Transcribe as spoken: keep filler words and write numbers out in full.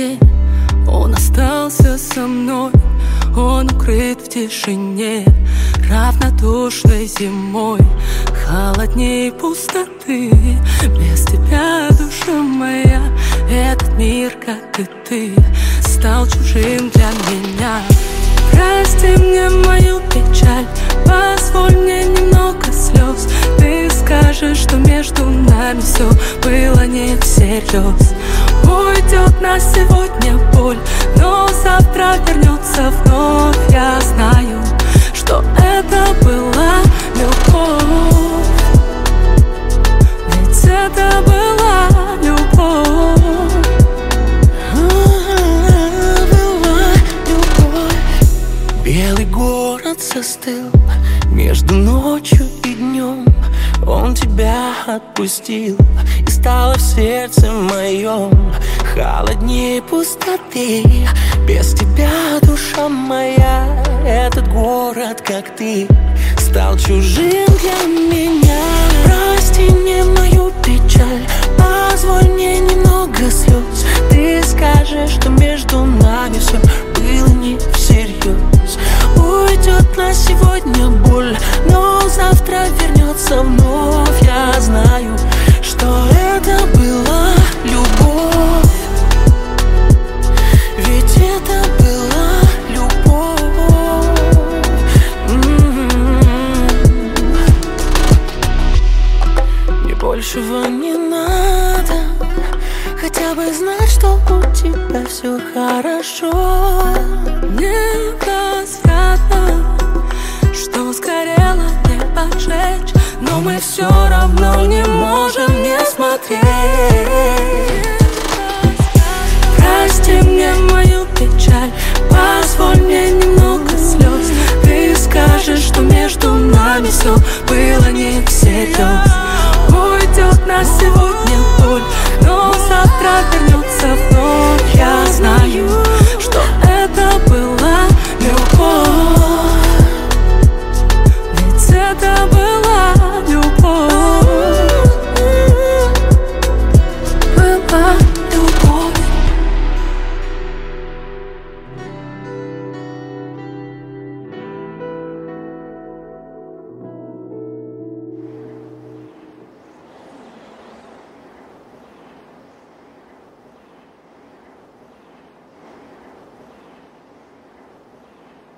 сне. Он остался со мной, он укрыт в тишине, равнодушной зимой, холодней пустоты. Без тебя, душа моя, этот мир, как и ты, стал чужим для меня. Прости мне мою печаль, позволь мне немного слез. Ты скажешь, что между нами все было не всерьез. Уйдет на сегодня боль, но завтра вернется вновь. Я знаю, что это была любовь, ведь это была любовь. Белый город застыл между ночью и днем. Он тебя отпустил, и стало в сердце моем холоднее пустоты. Без тебя, душа моя, этот город, как ты, стал чужим для меня. Прости мне мою печаль, позволь мне немного слез. Ты скажешь, что между нами все было не всерьез. Уйдет на сегодня боль, но завтра вернется вновь. Я знаю, что это была любовь, ведь это была любовь. М-м-м. Мне большего не надо, хотя бы знать, что у тебя все хорошо. Невозвратно, что сгорело, не поджечь, но мы все равно не можем не смотреть. Прости мне мою печаль, позволь мне